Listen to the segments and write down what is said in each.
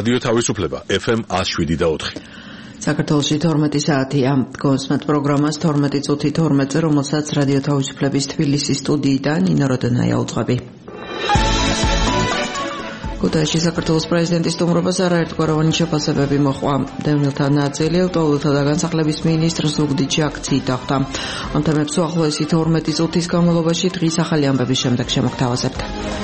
რადიო თავისუფლება FM 107.4. საქართველოში 12 საათია. გონსმეთ პროგრამას 12 წუთი 12-ზე, რომელსაც რადიო თავისუფლების თბილისის სტუდიიდან ნინო როდონაია უძღვები. ქუთაისში საქართველოს პრეზიდენტის სტუმრობას არაერთგვაროვანი შეფასებები მოჰყვა. დევნილთა ნაწილი ლტოლოთა და განსახლების მინისტრს ზუგდიდში აქციით დახვდა. ამ თემებს უახლოესი 12 წუთის განმავლობაში დღის ახალი ამბების შემდეგ შემოგთავაზებთ.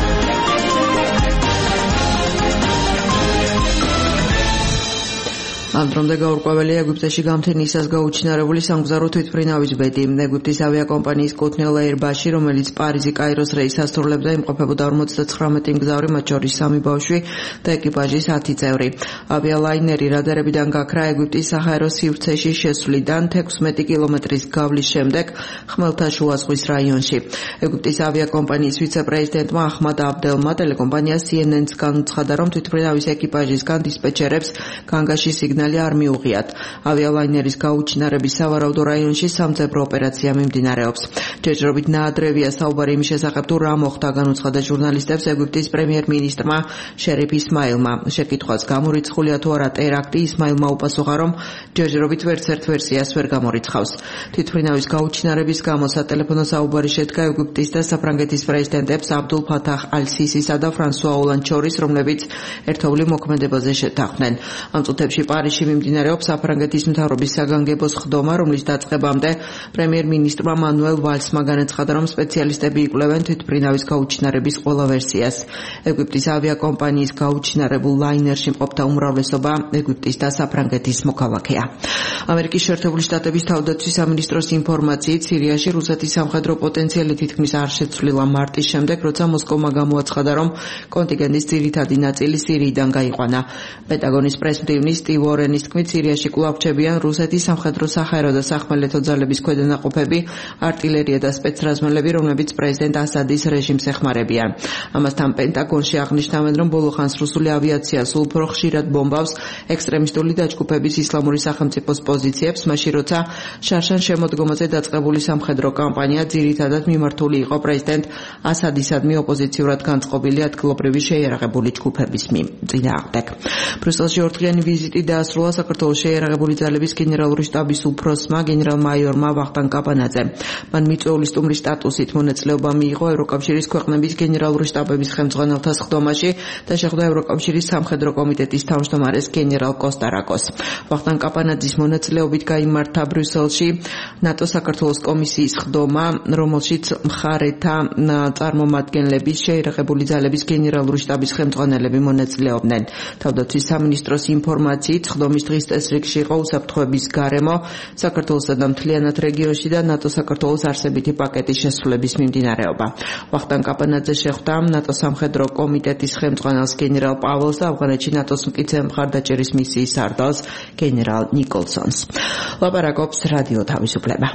ამ დრომდე გაურკვეველია ეგვიპტეში გამთენისას გაუჩინარებული სამგზავრო თვითმფრინავის ბედი. ეგვიპტის ავიაკომპანიის კუთვნილ Airbus-ში, რომელიც პარიზი-კაიროს რეისს ასრულებდა, იმყოფებოდა 59 მგზავრი, მათ შორის 3 ბავშვი და ეკიპაჟის 10 წევრი. ავიალაინერი რადარებიდან გაქრა ეგვიპტის საჰაერო სივრცეში შესვლიდან 16 კილომეტრის გავლის შემდეგ ხმელთაშუა ზღვის რაიონში. ეგვიპტის ავიაკომპანიის ვიცე-პრეზიდენტმა აჰმად აბდელმა ტელეკომპანია CNN-ს განუცხადა, რომ თვითმფრინავის ეკიპაჟისგან დისპეჩერებს განგაში სიგნალი არ მიუღიათ. ავიალაინერის გაუჩინარების სავარაუდო რაიონში სამძებრო ოპერაცია მიმდინარეობს. ჯერჯერობით ნაადრევია საუბარი იმის შესახებ, თუ რა მოხდა, განუცხადა ჟურნალისტებს ეგვიპტის პრემიერ-მინისტრმა შერიფ ისმაილმა. შეკითხვას გამორიცხულია თუ არა ტერაქტი, ისმაილმა უპასუხა, რომ ჯერჯერობით ვერცერთ ვერსიას ვერ გამორიცხავს. თვითმფრინავის გაუჩინარების გამო სატელეფონო საუბარი შედგა ეგვიპტის და საფრანგეთის პრეზიდენტებს აბდულ ფათაჰ ალ-სისისა და ფრანსუა ოლანდს შორის, რომლებიც ერთობლივ მოქმედებაზე შეთანხმდნენ. ამ წუთებში პარიზში მიმდინარეობს საფრანგეთის მთავრობის საგანგებო სხდომა, რომლის დაწყებამდე პრემიერ-მინისტრმა მანუელ ვალსმა განაცხადა, რომ სპეციალისტები იკვლევენ თვითმფრინავის გაუჩინარების ყველა ვერსიას. ეგვიპტის ავიაკომპანიის გაუჩინარებულ ლაინერში მყოფთა უმრავლესობა ეგვიპტის და საფრანგეთის მოქალაქეა. ამერიკის შეერთებული შტატების თავდაცვის სამინისტროს ინფორმაციით, სირიაში რუსეთის სამხედრო პოტენციალი თითქმის არ შეცვლილა მარტის შემდეგ, როცა მოსკოვმა გამოაცხადა, რომ კონტინგენტის ძირითადი ნაწილი სირიიდან გაიყვანა. პენტაგონის პრესმდივნის სტივ ვორენის თქმით, სირიაში კვლავ რჩებიან რუსეთის სამხედრო სახაერო და სახმელეთო ძალების ქვედანაყოფები, არტილერია და სპეცრაზმელები, რომლებიც პრეზიდენტ ასადის რეჟიმს ეხმარებიან. ამასთან პენტაგონში აღნიშნავენ, რომ ბოლო ხანს რუსული ავიაცია სულ უფრო ხშირად ბომბავს ექსტრემისტული დაჯგუფების ისლამური სახელმწიფოს პოზიციებს, მაშინ როცა შარშან შემოდგომაზე დაწყებული სამხედრო კამპანია ძირითადად მიმართული იყო პრეზიდენტ ასადისადმი ოპოზიციურად განწყობილი ადგილობრივი შეიარაღებული ჯგუფების წინააღმდეგ. ბრიუსელში ორდღიანი ვიზიტი დაასრულა საქართველოს შეიარაღებული ძალების გენერალური შტაბის უფროსმა გენერალ-მაიორმა ვახტანგ კაპანაძემ. მან მიწვეული სტუმრის სტატუსით მონაწილეობა მიიღო ევროკავშირის ქვეყნების გენერალური შტაბების ხელმძღვანელთა სხდომაში და შეხვდა ევროკავშირის სამხედრო კომიტეტის თავმჯდომარეს გენერალ კოსტარაკოს. ვახტანგ კაპანაძის მონაწილეობით გაიმართა ბრიუსელში ნატო-საქართველოს კომისიის სხდომა, რომელშიც მხარეთა წარმომადგენლების, შეიარაღებული ძალების გენერალური შტაბის ხელმძღვანელები მონაწილეობდნენ. თავდაცვის სამინისტროს ინფორმაციით, სხდომის დღის წესრიგში იყო უსაფრთხოების გარემო საქართველოსა და მთლიანად რეგიონში და ნატო-საქართველოს არსებითი პაკეტის შესრულების მიმდინარეობა. ვახტანგ კაპანაძე შეხვდა ნატო სამხედრო კომიტეტის ხელმძღვანელს გენერალ პაველს და ავღანეთში ნატოს მკიცე მხარდაჭერის მისიის სარდალს გენერალ ნიკოლსონს. ლაპარაკობს რადიო თავისუფლება.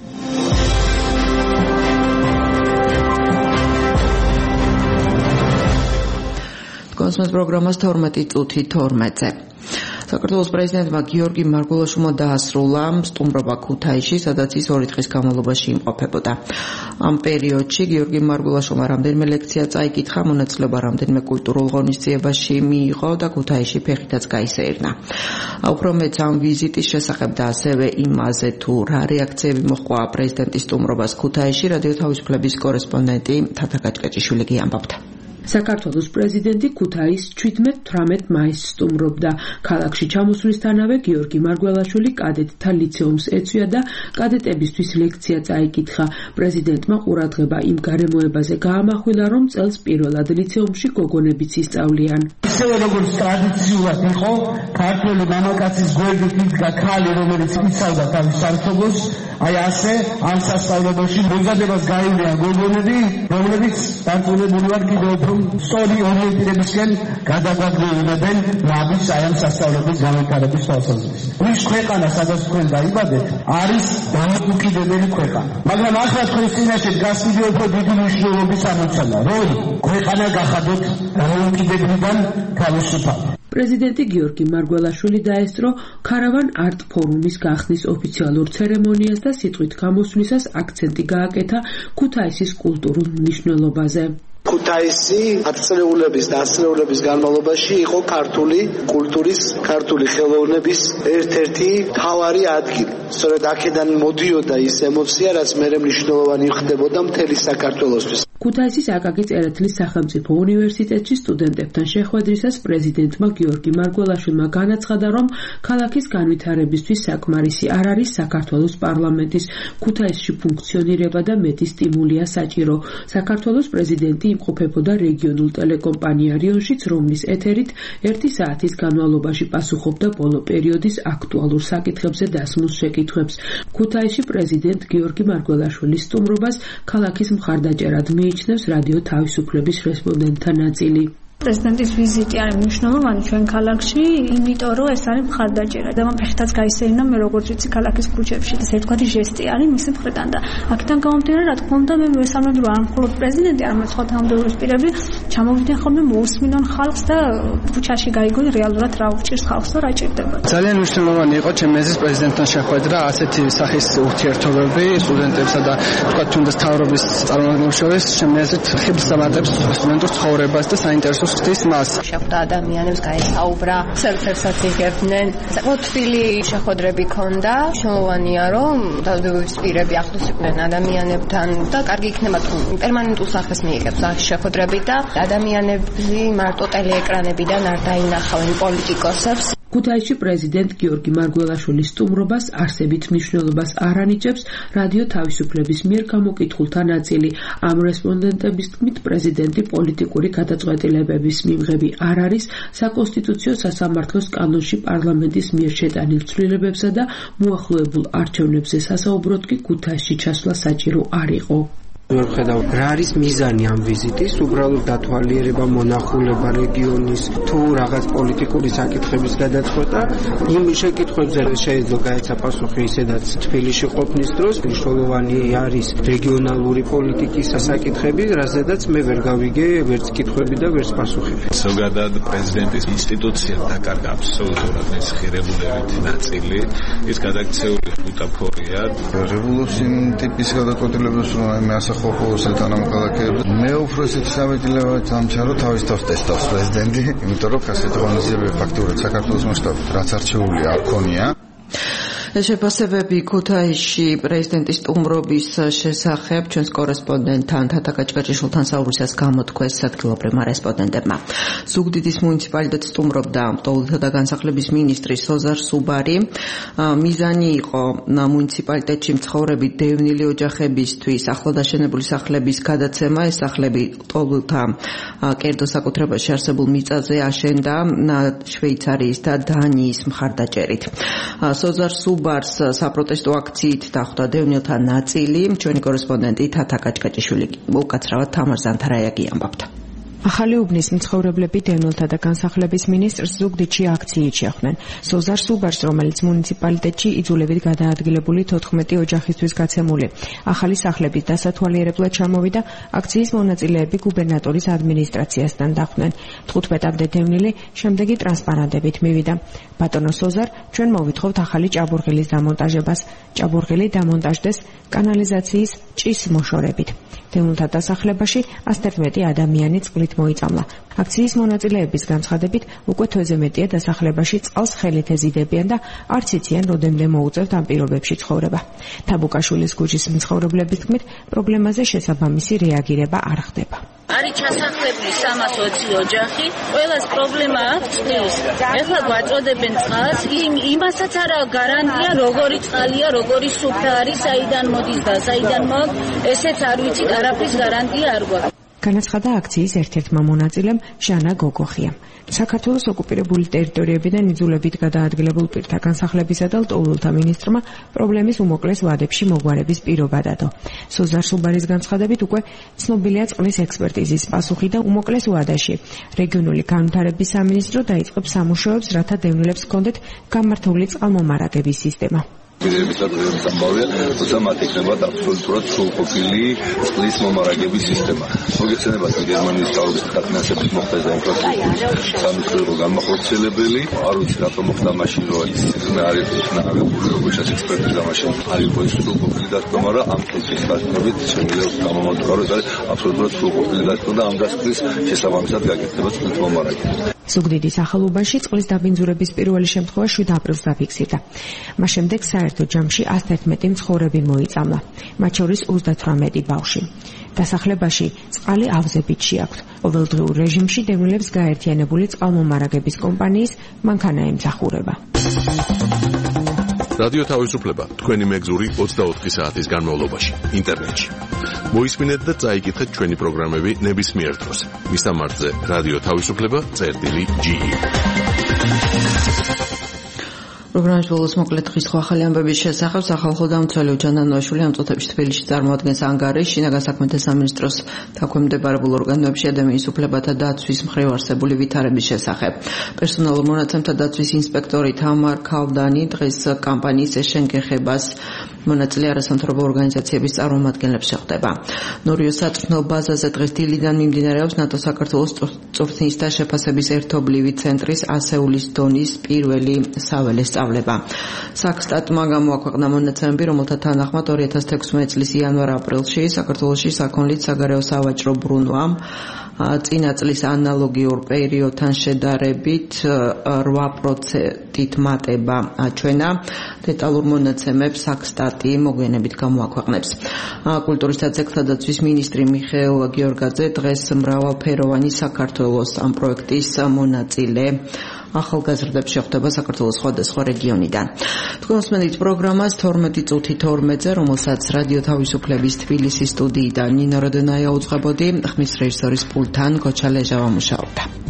გონსმეთ პროგრამას 12 წუთი 12-ზე. საქართველოს პრეზიდენტმა გიორგი მარგველაშვილმა დაასრულა სტუმრობა ქუთაისში, სადაც ის 2 დღის განმავლობაში იმყოფებოდა. ამ პერიოდში გიორგი მარგველაშვილმა რამდენიმე ლექცია წაიკითხა, მონაწილეობა რამდენიმე კულტურულ ღონისძიებაში მიიღო და ქუთაისში ფეხითაც გაისეირნა. უფრო მეც ამ ვიზიტის შესახებ და ასევე იმაზე, თუ რა რეაქციები მოჰყვა პრეზიდენტის სტუმრობას ქუთაისში, რადიო თავისუფლების კორესპონდენტი თათა გაჭკაჭიშვილი გიამბობდა. საქართველოს პრეზიდენტი ქუთაისს 17-18 მაისს სტუმრობდა. ქალაქში ჩამოსვლისთანავე გიორგი მარგველაშვილი კადეტთა ლიცეუმს ეწვია და კადეტებისთვის ლექცია წაიკითხა. პრეზიდენტმა ყურადღება იმ გარემოებაზე გაამახვილა, რომ წელს პირველად ლიცეუმში გოგონებიც ისწავლიან. ისევე როგორც ტრადიციულად იყო, ქართველი მამაკაცის გვერდით იდგა ქალი, რომელიც იცავდა თავის სამშობლოს, აი ასე ამ სასწავლებელში მოგზადებას გაივლიან გოგონები, რომლებიც დარწმუნებული ვარ კიდევ უფრო სწორი ორიენტირებისკენ გადაგვაგდებიან ნაბის აი ამ სასწავლებლის განვითარების თვალსაზრისით. ის ქვეყანა, სადაც თქვენ დაიბადეთ, არის დამოუკიდებელი ქვეყანა. მაგრამ ახლა თქვენ წინაშე დგას კიდევ უფრო დიდი მნიშვნელობის ამოცანა, რომ ქვეყანა გახადოთ დამოუკიდებელიდან თავისუფალი. პრეზიდენტი გიორგი მარგველაშვილი დაესწრო ქარავან არტ ფორუმის გახსნის ოფიციალურ ცერემონიას და სიტყვით გამოსვლისას აქცენტი გააკეთა ქუთაისის კულტურულ მნიშვნელობაზე. ქუთაისი ათწლეულების და ასწლეულების განმავლობაში იყო ქართული კულტურის, ქართული ხელოვნების ერთ-ერთი მთავარი ადგილი. სწორედ აქედან მოდიოდა ის ემოცია, რაც მერე მნიშვნელოვანი ხდებოდა მთელი საქართველოსთვის. ქუთაისის აკაკი წერეთლის სახელმწიფო უნივერსიტეტში სტუდენტებთან შეხვედრისას პრეზიდენტმა გიორგი მარგველაშვილმა განაცხადა, რომ ქალაქის განვითარებისთვის საკმარისი არ არის საქართველოს პარლამენტის ქუთაისში ფუნქციონირება და მეტი სტიმულია საჭირო. საქართველოს პრეზიდენტი იმყოფებოდა რეგიონულ ტელეკომპანია რიონშიც, რომლის ეთერით 1 საათის განმავლობაში პასუხობდა ბოლო პერიოდის აქტუალურ საკითხებზე დასმულ შეკითხვებს. ქუთაისში პრეზიდენტ გიორგი მარგველაშვილის სტუმრობას ქალაქის მხარდაჭერად მიიჩნევს რადიო თავისუფლების რესპონდენტთა ნაწილი. პრეზიდენტის ვიზიტი არის მნიშვნელოვანი ჩვენ ქალაქში, იმიტომ რომ ეს არის მხარდაჭერა და მან ფეხთაც გაისერინა მე როგორც ვიცი ქალაქის ქუჩებში. ეს ერთგვარი ჟესტი არის მისი მხრიდან და აქედან გამომდინარე, რა თქმა უნდა, მე მესამედ რომ არ მხოლოდ პრეზიდენტი, არამედ სხვა თანამდებობის პირები ჩამოვიდნენ ხოლმე მოусმინონ ხალხს და ქუჩაში გაიგონ რეალურად რა უჭირს ხალხს და რა ჭირდება. ძალიან მნიშვნელოვანი იყო ჩემი აზრით პრეზიდენტთან შეხვედრა, ასეთი სახის ურთიერთობები სტუდენტებსა და თქვა თუნდაც მთავრობის წარმომადგენლებს შორის, ჩემი აზრით ხიბლს ამატებს სტუდენტურ ცხოვრებას და საინტერესო შეხვდა ადამიანებს, გაესაუბრა, სერცერსაც იღებდნენ. საკმაოდ თბილი შეხვედრები ჰქონდა. მნიშვნელოვანია, რომ თავდადების პირები ახლოს იყვნენ ადამიანებთან და კარგი იქნება თუ პერმანენტულ სახეს მიიღებს ამ შეხვედრები და ადამიანები მარტო ტელეეკრანებიდან არ დაინახავენ პოლიტიკოსებს. ქუთაისში პრეზიდენტ გიორგი მარგველაშვილის სტუმრობას არსებით მნიშვნელობას არ ანიჭებს რადიო თავისუფლების მიერ გამოკითხულთა ნაწილი. ამ რესპონდენტების თქმით, პრეზიდენტი პოლიტიკური გადაწყვეტილებების მიმღები არ არის, საკონსტიტუციო სასამართლოს კანონში პარლამენტის მიერ შეტანილ ცვლილებებსა და მოახლოებულ არჩევნებზე სასაუბროდ კი ქუთაისში ჩასვლა საჭირო არ იყო. ვხედავ რა არის მიზანი ამ ვიზიტის, უბრალოდ დათვალიერება, მონახულება რეგიონის თუ რაღაც პოლიტიკური საკითხების გადაწყვეტა. იმ შეკითხვებზე შეიძლება გაეცა პასუხი ისედაც თბილისში ყოფნის დროს მნიშვნელოვანი არის რეგიონალური პოლიტიკის საკითხები, რაზედაც მე ვერ გავიგე ვერც კითხვები და ვერც პასუხები. ზოგადად პრეზიდენტის ინსტიტუციამ დაკარგა აბსოლუტურად ეს ღირებულებითი ნაწილი, ის გადაქცეული ბუტაფორია. რევოლუციური ტიპის გადაწყვეტილებას რომ მე ხოლოს თანამოქალაქეებს მე უფრო ისეთი სამედილებად ამჩარო თავის თავს ტესტავს პრეზიდენტი, იმიტომ რომ ასეთი ღონისძიებები ფაქტურად საქართველოს მასშტაბით რაც არჩეული არ ქონია. შეფასებები ქუთაისში პრეზიდენტის სტუმრობის შესახებ ჩვენს კორესპონდენტთან თათა გაჭგაჭიშვილთან საუბრისას გამოთქვეს ადგილობრივმა რესპონდენტებმა. ზუგდიდის მუნიციპალიტეტს სტუმრობდა მტოვლთა და განსახლების მინისტრი სოზარ სუბარი. მიზანი იყო მუნიციპალიტეტში მცხოვრები დევნილი ოჯახებისთვის ახლადაშენებული სახლების გადაცემა. ეს სახლები მტოვლთა კერძო საკუთრებაში არსებულ მიწაზე აშენდა შვეიცარიის და დანიის მხარდაჭერით. სოზარ სუბარს საპროტესტო აქციით დახვდა დევნილთა ნაწილი. ჩვენი კორესპონდენტი თათა გაჭგაჭიშვილი უკაცრავად თამარ ზანთარაიაგი ამბობდა. ახალი უბნის მცხოვრებლები დევნილთა და განსახლების მინისტრს ზუგდიდში აქციით შეხვდნენ. სოზარ სუბარს, რომელიც მუნიციპალიტეტში იძულებით გადაადგილებული 14 ოჯახისთვის გაცემული ახალი სახლების დასათვალიერებლად ჩამოვიდა, აქციის მონაწილეები გუბერნატორის ადმინისტრაციასთან დახვდნენ. 15-მდე დევნილი შემდეგი ტრანსპარანტებით მივიდა. ბატონო სოზარ, ჩვენ მოვითხოვთ ახალი ჭაბურღილის დამონტაჟებას. ჭაბურღილი დამონტაჟდეს კანალიზაციის ჭის მოშორებით. დევნილთა დასახლებაში 111 ადამიანი წყლით მოიწამლა. აქციის მონაწილეების განცხადებით, უკვე თვეზე მეტია დასახლებაში წყალს ხელით ეზიდებიან და არც იციან რამდენიმდე მოუწევთ ამ პირობებში ცხოვრება. თაბუკაშვილის ქუჩის მცხოვრებლების თქმით, პრობლემაზე შესაბამისი რეაგირება არ ხდება. არის ჩასახლებული 320 ოჯახი, ყველას პრობლემა აქვს წყლის. ეხლა გვაწოდებენ წყალს, იმასაც არა გარანტია, როგორი წყალია, როგორი სუფთა არის, საიდან მოდის და საიდან მოაქვს, ესეც არ ვიცით, არაფრის გარანტია არ გვაქვს. განაცხადა აქციის ერთ-ერთმა მონაწილემ ჟანა გოგოხიამ. საქართველოს ოკუპირებული ტერიტორიებიდან იძულებით გადაადგილებულ პირთა განსახლებისა და ლტოლვილთა მინისტრმა პრობლემის უმოკლეს ვადებში მოგვარების პირობა დადო. სოზარ სუბარის განცხადებით, უკვე ცნობილია წყლის ექსპერტიზის პასუხი და უმოკლეს ვადაში რეგიონული განვითარების სამინისტრო დაიწყებს სამუშაოებს, რათა დევნილებს ჰქონდეთ გამართული წყალმომარაგების სისტემა. პირების და პრობლემის ამბავია, თუმცა მათ იქნებათ აბსოლუტურად სრულყოფილი წყლის მომარაგების სისტემა. მოგეხსენებათ გერმანიის თავის დაფინანსებით მოხდა ეს ინფრასტრუქტურის სამხედრო განმახორციელებელი, არ ვიცი რატომ მოხდა მაშინ, რომ ის არ იყო აღებული, როგორც ექსპერტიზა მაშინ არ იყო ის სრულყოფილი დათქმა, მაგრამ ამ კითხვით გასაგებით შემიძლია გამომადგა, რომ ეს აბსოლუტურად სრულყოფილი დათქმა და ამ დასკვნის შესაბამისად გაკეთდება წყლის მომარაგება. ზუგდიდის ახალუბანში წყლის დაბინძურების პირველი შემთხვევა 7 აპრილს დაფიქსირდა. მას შემდეგ საერთო ჯამში 111 მცხოვრები მოიწამლა, მათ შორის 38 ბავშვი. დასახლებაში წყალი ავზებით შეაქვთ. ყოველდღიურ რეჟიმში დევნილებს გაერთიანებული წყალმომარაგების კომპანიის მანქანა ემსახურება. რადიო თავისუფლება თქვენი მეგზური 24 საათის განმავლობაში ინტერნეტში. მოისმინეთ და წაიკითხეთ ჩვენი პროგრამები ნებისმიერ დროს. მისამართზე რადიო თავისუფლება.ge. პროგრამის ბოლოს მოკლედ დღის სხვა ახალი ამბების შესახებ სახალხო დამცველი ჯანანოაშვილი ამ წუთებში თბილისში წარმოადგენს ანგარიშს შინაგან საქმეთა სამინისტროს დაქვემდებარებულ ორგანოებში ადამიანის უფლებათა დაცვის მხრივ არსებული ვითარების შესახებ. პერსონალურ მონაცემთა დაცვის ინსპექტორი თამარ ქავდანი დღეს კამპანიის ეშენგეხებას მონაწილე არასამთავრობო ორგანიზაციების წარმომადგენლებს შეხვდება. ნორიოს საწვრთნელ ბაზაზე დღეს დილიდან მიმდინარეობს ნატო საქართველოს წვრთნის და შეფასების ერთობლივი ცენტრის ასეულის დონის პირველი საველე სწავლება. საქსტატმა გამოაქვეყნა მონაცემები, რომელთა თანახმად 2016 წლის იანვარ-აპრილში საქართველოში საქონლით საგარეო სავაჭრო ბრუნვამ წინა წლის ანალოგიურ პერიოდთან შედარებით 8%-ით მატება აჩვენა. დეტალურ მონაცემებს საქსტატი მოგვიანებით გამოაქვეყნებს. კულტურის და ძეგლთა დაცვის მინისტრი მიხეილ გიორგაძე დღეს მრავალფეროვანი საქართველოს ამ პროექტის მონაწილე ახალგაზრდებს შეხვდება საქართველოს სხვადასხვა რეგიონიდან. თქვენ უსმენთ პროგრამას 12 წუთი 12-ზე, რომელსაც რადიო თავისუფლების თბილისის სტუდიიდან ნინო როდონაია უძღვებოდი, ხმის რეჟისორის პულტთან გოჩა ლეჟავა მუშაობდა.